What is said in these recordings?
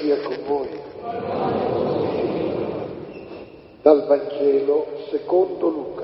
sia con voi. Dal Vangelo secondo Luca.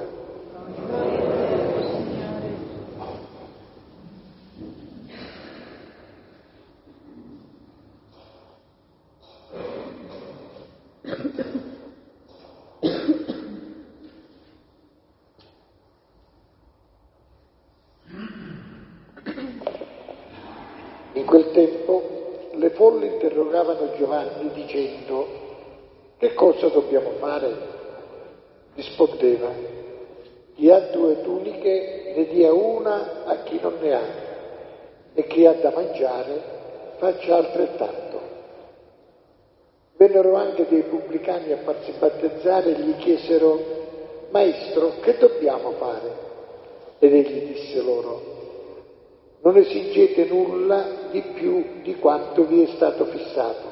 In quel tempo le folle interrogavano Giovanni dicendo: che cosa dobbiamo fare? Rispondeva: chi ha 2 tuniche ne dia una a chi non ne ha, e chi ha da mangiare faccia altrettanto. Vennero anche dei pubblicani a farsi battezzare e gli chiesero: Maestro, che dobbiamo fare? Ed egli disse loro: non esigete nulla di più di quanto vi è stato fissato.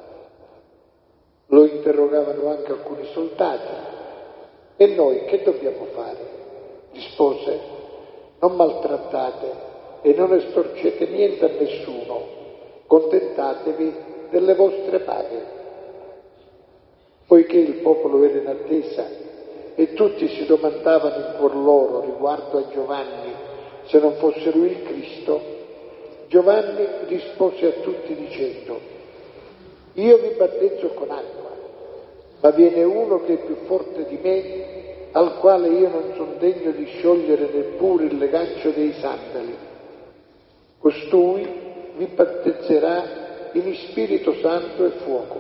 Lo interrogavano anche alcuni soldati: e noi che dobbiamo fare? Rispose: non maltrattate e non estorcete niente a nessuno, contentatevi delle vostre paghe. Poiché il popolo era in attesa e tutti si domandavano in cuor loro riguardo a Giovanni se non fosse lui il Cristo, Giovanni rispose a tutti dicendo: io vi battezzo con acqua, ma viene uno che è più forte di me, al quale io non sono degno di sciogliere neppure il legaccio dei sandali. Costui vi battezzerà in Spirito Santo e fuoco.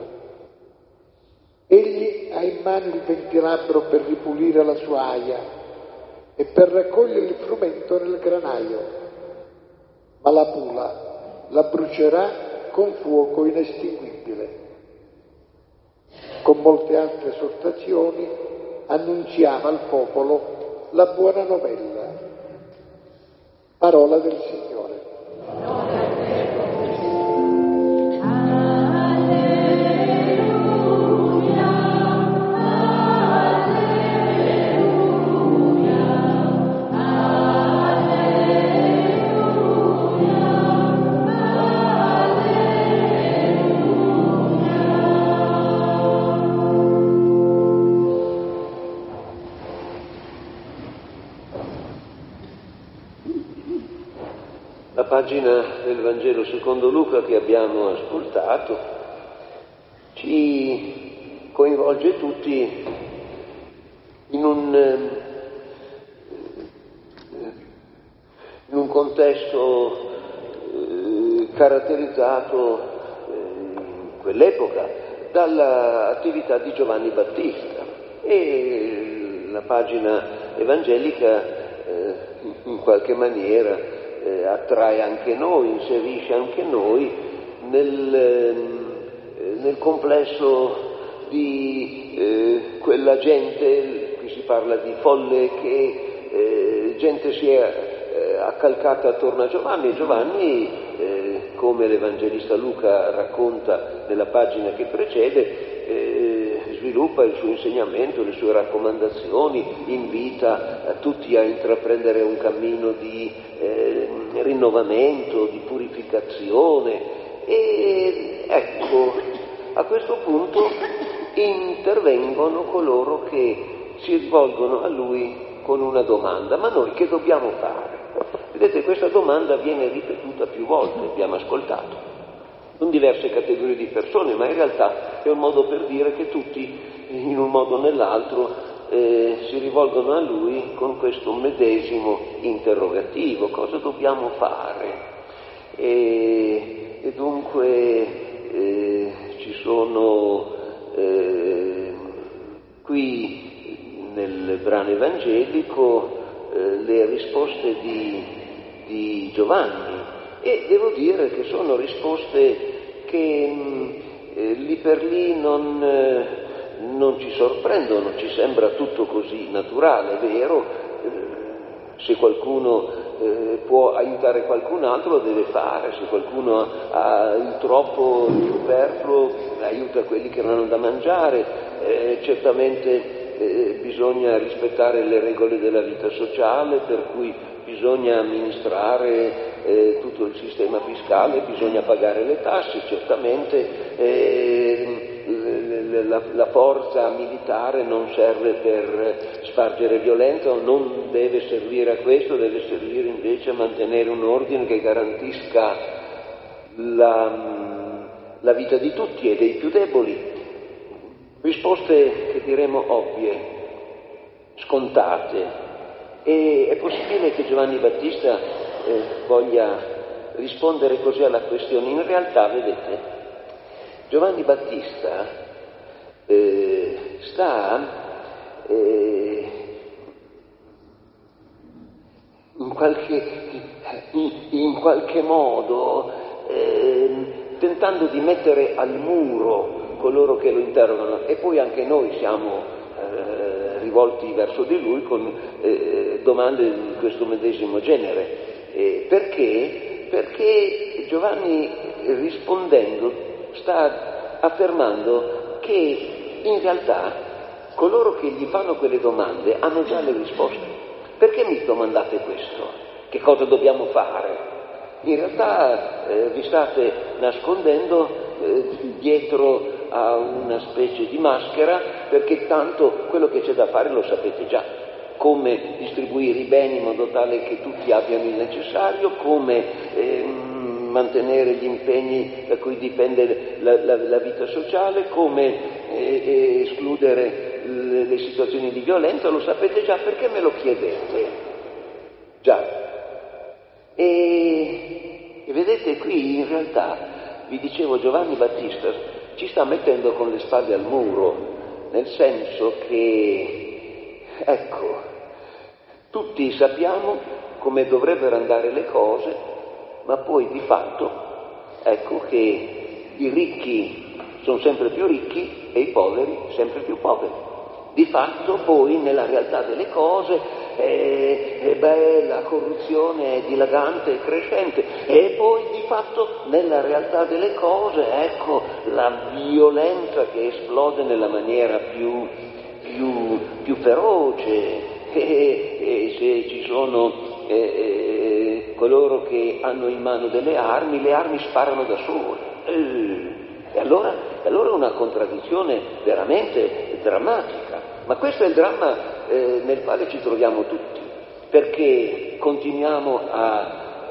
Egli ha in mano il ventilabbro per ripulire la sua aia e per raccogliere il frumento nel granaio, ma la pula la brucerà con fuoco inestinguibile. Con molte altre esortazioni annunziava al popolo la buona novella. Parola del Signore. La pagina del Vangelo secondo Luca che abbiamo ascoltato ci coinvolge tutti in un contesto caratterizzato in quell'epoca dall'attività di Giovanni Battista, e la pagina evangelica in qualche maniera attrae anche noi, inserisce anche noi nel complesso di quella gente. Qui si parla di folle, che gente si è accalcata attorno a Giovanni, e Giovanni, come l'Evangelista Luca racconta nella pagina che precede, sviluppa il suo insegnamento, le sue raccomandazioni, invita tutti a intraprendere un cammino di rinnovamento, di purificazione. E ecco, a questo punto intervengono coloro che si rivolgono a lui con una domanda: ma noi che dobbiamo fare? Vedete, questa domanda viene ripetuta più volte, abbiamo ascoltato, con diverse categorie di persone, ma in realtà è un modo per dire che tutti, in un modo o nell'altro, si rivolgono a lui con questo medesimo interrogativo: cosa dobbiamo fare? E dunque ci sono qui nel brano evangelico le risposte di Giovanni, e devo dire che sono risposte che lì per lì non ci sorprendono, ci sembra tutto così naturale. È vero, se qualcuno può aiutare qualcun altro lo deve fare, se qualcuno ha il troppo, il superfluo, aiuta quelli che non hanno da mangiare. Certamente bisogna rispettare le regole della vita sociale, per cui bisogna amministrare tutto il sistema fiscale, bisogna pagare le tasse, certamente, la forza militare non serve per spargere violenza, o non deve servire a questo, deve servire invece a mantenere un ordine che garantisca la vita di tutti e dei più deboli. Risposte che diremo ovvie, scontate. E è possibile che Giovanni Battista voglia rispondere così alla questione? In realtà, vedete, Giovanni Battista sta in qualche modo tentando di mettere al muro coloro che lo interrogano, e poi anche noi siamo rivolti verso di lui con domande di questo medesimo genere. Perché? Perché Giovanni, rispondendo, sta affermando che in realtà coloro che gli fanno quelle domande hanno già le risposte. Perché mi domandate questo? Che cosa dobbiamo fare? In realtà vi state nascondendo dietro a una specie di maschera, perché tanto quello che c'è da fare lo sapete già. Come distribuire i beni in modo tale che tutti abbiano il necessario, come mantenere gli impegni da cui dipende la vita sociale, come escludere le situazioni di violenza, lo sapete già, perché me lo chiedete? Già. E vedete qui in realtà, vi dicevo, Giovanni Battista ci sta mettendo con le spalle al muro, nel senso che, ecco, tutti sappiamo come dovrebbero andare le cose, ma poi di fatto, ecco che i ricchi sono sempre più ricchi e i poveri sempre più poveri. Di fatto poi nella realtà delle cose la corruzione è dilagante e crescente, e poi di fatto nella realtà delle cose, ecco, la violenza che esplode nella maniera più feroce, e se ci sono coloro che hanno in mano delle armi, le armi sparano da sole. E allora è una contraddizione veramente drammatica. Ma questo è il dramma nel quale ci troviamo tutti, perché continuiamo a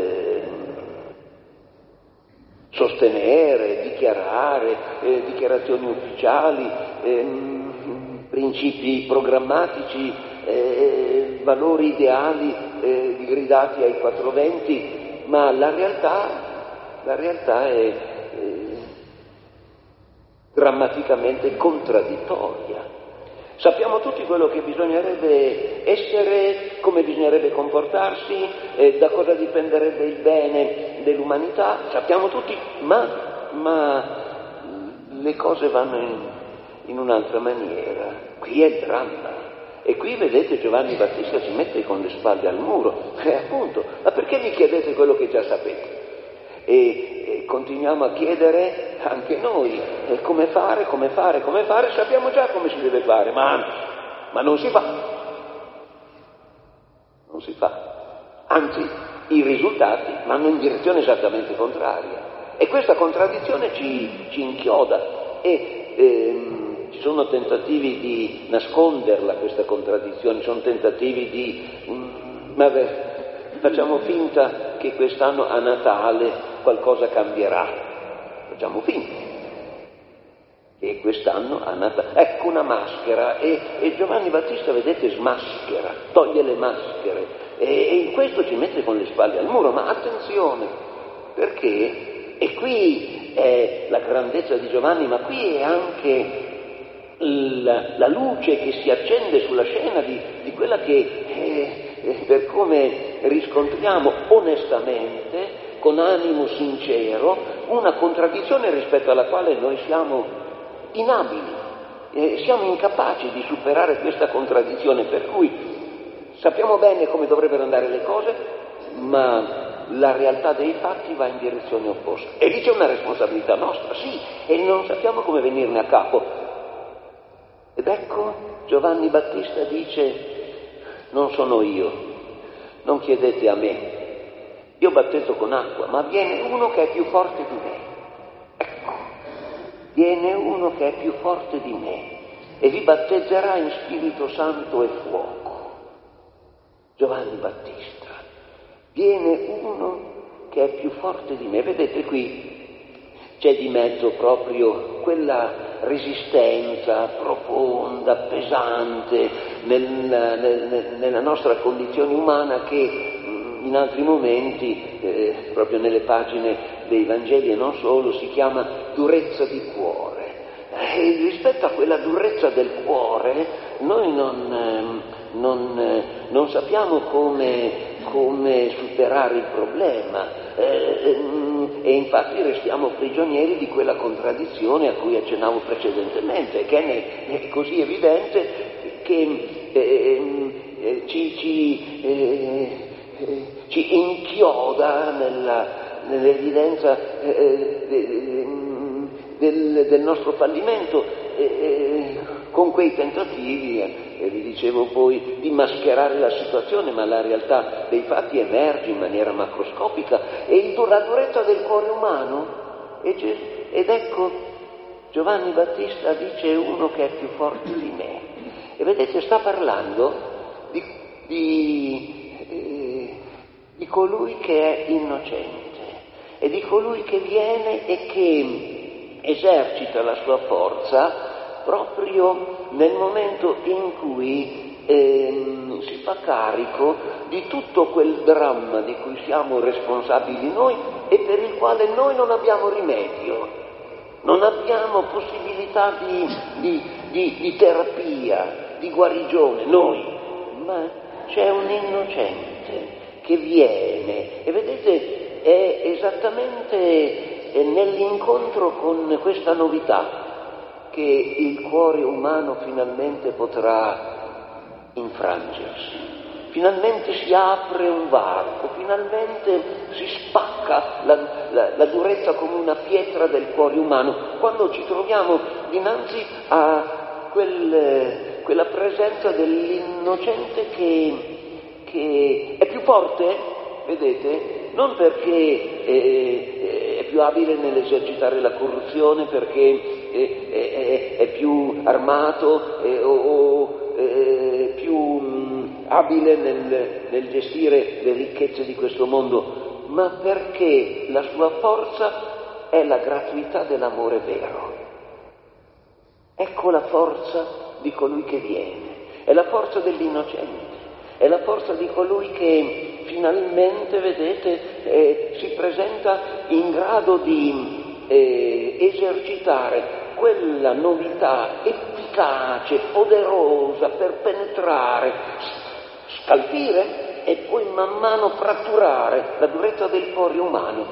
sostenere, dichiarare, dichiarazioni ufficiali, principi programmatici, valori ideali gridati ai 420, ma la realtà è drammaticamente contraddittoria. Sappiamo tutti quello che bisognerebbe essere, come bisognerebbe comportarsi, da cosa dipenderebbe il bene dell'umanità, sappiamo tutti, ma le cose vanno in un'altra maniera. Qui è il dramma. E qui vedete Giovanni Battista si mette con le spalle al muro. Appunto, ma perché mi chiedete quello che già sapete? E continuiamo a chiedere anche noi come fare, sappiamo già come si deve fare, ma non si fa, anzi i risultati vanno in direzione esattamente contraria, e questa contraddizione ci inchioda, e ci sono tentativi di nasconderla questa contraddizione, ci sono tentativi di facciamo finta che quest'anno a Natale qualcosa cambierà. Facciamo finta che quest'anno a Natale, ecco una maschera, e Giovanni Battista, vedete, smaschera, toglie le maschere, e in questo ci mette con le spalle al muro. Ma attenzione, perché, e qui è la grandezza di Giovanni, ma qui è anche la luce che si accende sulla scena di quella che per come riscontriamo onestamente, con animo sincero, una contraddizione rispetto alla quale noi siamo inabili, siamo incapaci di superare questa contraddizione, per cui sappiamo bene come dovrebbero andare le cose, ma la realtà dei fatti va in direzione opposta. E lì c'è una responsabilità nostra, sì, e non sappiamo come venirne a capo. Ed ecco, Giovanni Battista dice: non sono io, non chiedete a me, io battezzo con acqua, ma viene uno che è più forte di me. Ecco, viene uno che è più forte di me e vi battezzerà in Spirito Santo e fuoco. Giovanni Battista, viene uno che è più forte di me. Vedete qui c'è di mezzo proprio quella resistenza profonda, pesante nella nostra condizione umana che in altri momenti, proprio nelle pagine dei Vangeli e non solo, si chiama durezza di cuore. E rispetto a quella durezza del cuore noi non sappiamo come superare il problema e infatti restiamo prigionieri di quella contraddizione a cui accennavo precedentemente, che è così evidente che ci inchioda nell'evidenza del nostro fallimento con quei tentativi, e vi dicevo poi, di mascherare la situazione, ma la realtà dei fatti emerge in maniera macroscopica e la durezza del cuore umano. Ed ecco, Giovanni Battista dice uno che è più forte di me. E vedete, sta parlando di colui che è innocente e di colui che viene e che esercita la sua forza proprio nel momento in cui si fa carico di tutto quel dramma di cui siamo responsabili noi e per il quale noi non abbiamo rimedio, non abbiamo possibilità di terapia, di guarigione, noi, ma c'è un innocente che viene e vedete è esattamente nell'incontro con questa novità che il cuore umano finalmente potrà infrangersi, finalmente si apre un varco, finalmente si spacca la durezza come una pietra del cuore umano, quando ci troviamo dinanzi a quella presenza dell'innocente che è più forte, vedete, non perché è più abile nell'esercitare la corruzione, perché è più armato o più abile nel gestire le ricchezze di questo mondo, ma perché la sua forza è la gratuità dell'amore vero. Ecco la forza di colui che viene, è la forza dell'innocente, è la forza di colui che finalmente, vedete, si presenta in grado di esercitare quella novità efficace, poderosa per penetrare, scalfire e poi man mano fratturare la durezza del cuore umano.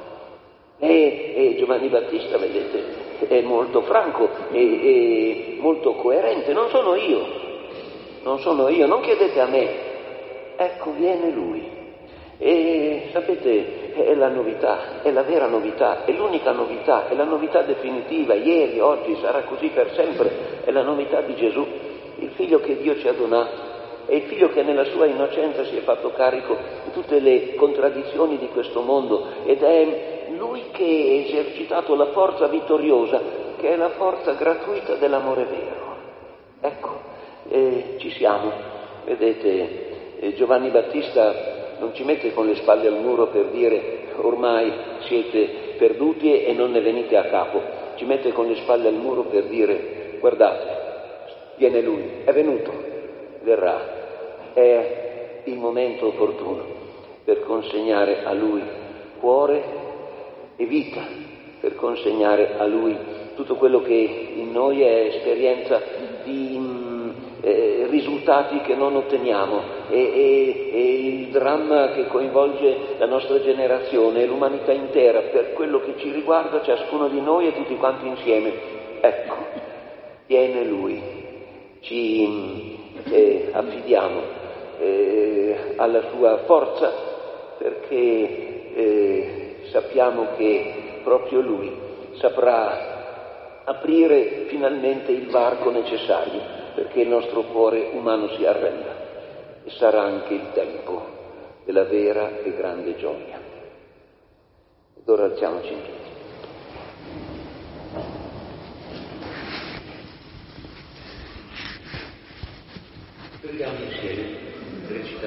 E Giovanni Battista, vedete, è molto franco e molto coerente. Non sono io, non chiedete a me, ecco viene lui. E sapete, è la novità, è la vera novità, è l'unica novità, è la novità definitiva, ieri, oggi, sarà così per sempre, è la novità di Gesù, il figlio che Dio ci ha donato, è il figlio che nella sua innocenza si è fatto carico di tutte le contraddizioni di questo mondo ed è lui che ha esercitato la forza vittoriosa, che è la forza gratuita dell'amore vero. Ecco, ci siamo, vedete, Giovanni Battista non ci mette con le spalle al muro per dire ormai siete perduti e non ne venite a capo, ci mette con le spalle al muro per dire guardate, viene lui, è venuto, verrà, è il momento opportuno per consegnare a lui cuore e vita, per consegnare a lui tutto quello che in noi è esperienza di risultati che non otteniamo e il dramma che coinvolge la nostra generazione e l'umanità intera per quello che ci riguarda ciascuno di noi e tutti quanti insieme. Ecco, viene lui, ci affidiamo alla sua forza perché sappiamo che proprio lui saprà aprire finalmente il varco necessario perché il nostro cuore umano si arrenda e sarà anche il tempo della vera e grande gioia. Ed ora alziamoci in piedi. Preghiamo insieme, recitando.